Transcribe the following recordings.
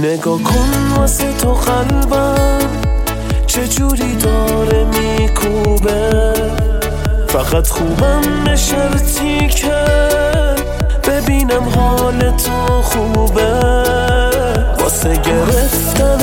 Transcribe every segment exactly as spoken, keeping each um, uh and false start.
نگاه کن واسه تو قلبم چجوری داره میکوبه، فقط خوبم به شرطی که ببینم حال تو خوبه. واسه گرفتن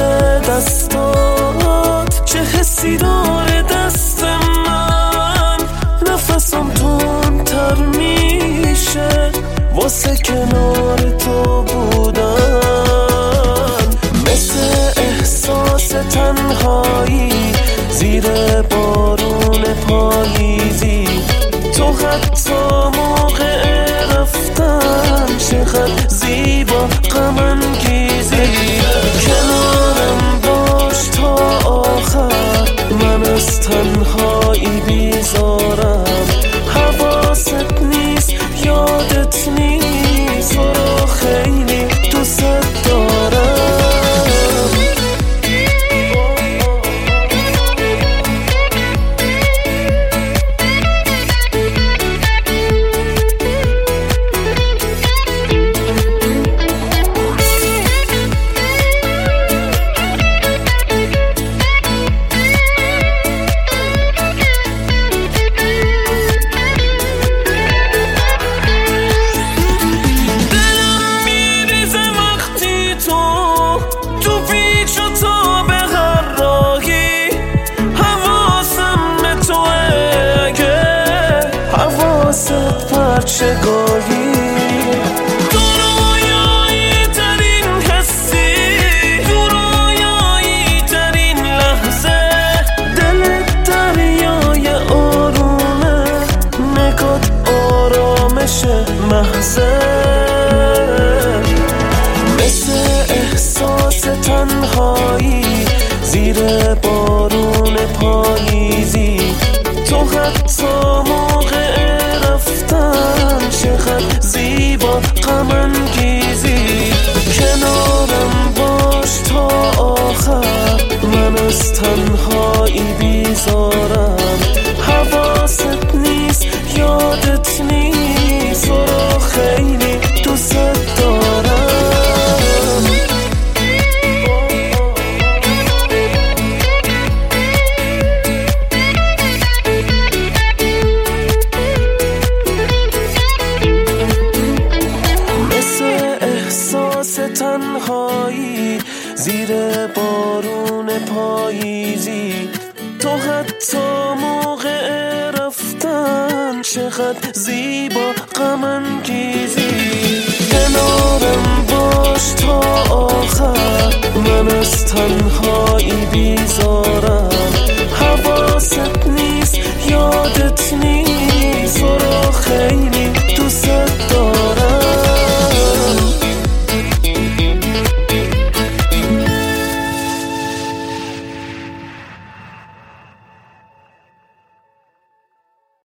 دستات چه حسی داره دست من، نفسم تندتر میشه واسه کنار تو بودن. مثل احساس تنهایی زیر بارون پاییزی، تو حتی موقع رفتن چقدر زیبا غم انگیزی. کنارم باش تا آخر، من از تنهایی بیزارم. حواست نیست یادت نیست، تو رو خیلی دوست دارم. پرچگاهی تو رویایی ترین حسی، تو رویایی ترین لحظه. دلت دریای آرومه، نگات آرامش محضه. مثل احساس تنهایی زیر بارون پاییزی، تو حتی موقع رفتن چقدر زیبا غم انگیزی. کنارم باش تا آخر، من از تنهایی بیزارم. حواست نیست یادت نیست، تو رو خیلی دوست دارم. تنهایی زیر بارون پاییزی، تو حتی موقع رفتن چقدر زیبا غم انگیزی. کنارم باش تا آخر، من از تنهایی بیزارم. حواست نیست یادت نیست،